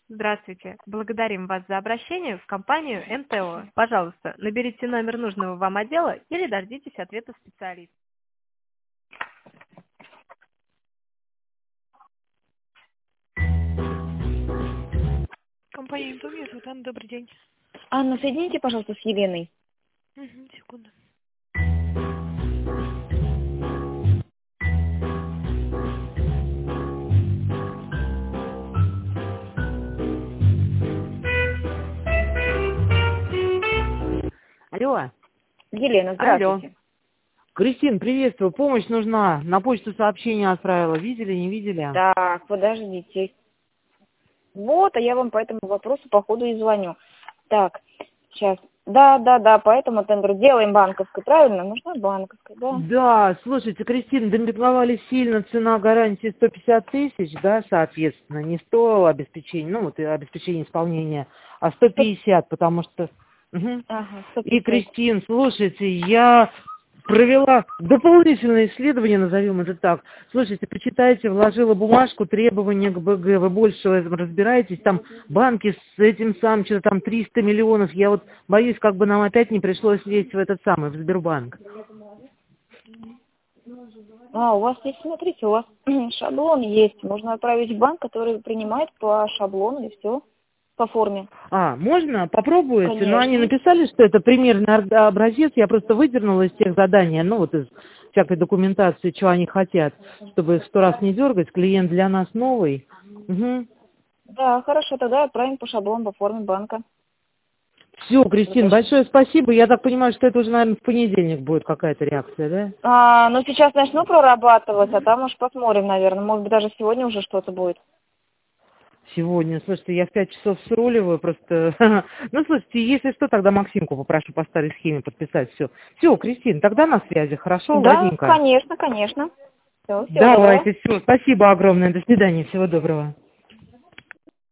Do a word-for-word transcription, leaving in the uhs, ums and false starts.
Здравствуйте. Благодарим вас за обращение в компанию эн тэ о. Пожалуйста, наберите номер нужного вам отдела или дождитесь ответа специалиста. Компания эн тэ о, меня зовут Анна, добрый день. Анна, соедините, пожалуйста, с Еленой. Угу, секунду. Алло. Елена, Алло. здравствуйте. Кристин, приветствую. Помощь нужна. На почту сообщение отправила. Видели, не видели? Так, подождите. Вот, а я вам по этому вопросу по ходу и звоню. Так, сейчас. Да, да, да, по этому тендеру делаем банковской, правильно? Нужна банковская, да. Да, слушайте, Кристин, демпинговали сильно, цена гарантии сто пятьдесят тысяч, да, соответственно, не сто обеспечений, ну вот и обеспечение исполнения, а сто пятьдесят, потому что... Угу. Ага, И, сто пятьдесят. Кристин, слушайте, я провела дополнительное исследование, назовем это так. Слушайте, почитайте, вложила бумажку, требования к бэ гэ, вы больше в этом разбираетесь, там банки с этим самым, что-то там триста миллионов, я вот боюсь, как бы нам опять не пришлось лезть в этот самый, в Сбербанк. А, у вас есть, смотрите, у вас шаблон есть. Можно отправить в банк, который принимает по шаблону и все, по форме. А, можно? Попробуйте. Конечно. Но они написали, что это примерный ор- образец, я просто выдернула из тех заданий, ну вот из всякой документации, что они хотят, чтобы их сто раз не дергать, клиент для нас новый. Угу. Да, хорошо, тогда отправим по шаблону, по форме банка. Все, Кристин, Подожди. большое спасибо. Я так понимаю, что это уже, наверное, в понедельник будет какая-то реакция, да? А, ну, сейчас начну прорабатывать, а там уж посмотрим, наверное. Может быть, даже сегодня уже что-то будет. Сегодня, слушайте, я в пять часов сруливаю просто. Ну, слушайте, если что, тогда Максимку попрошу по старой схеме подписать все. Все, Кристин, тогда на связи, хорошо, Да, ладненько? конечно, конечно. Все, всего доброго. Давайте, все, спасибо огромное, до свидания, всего доброго.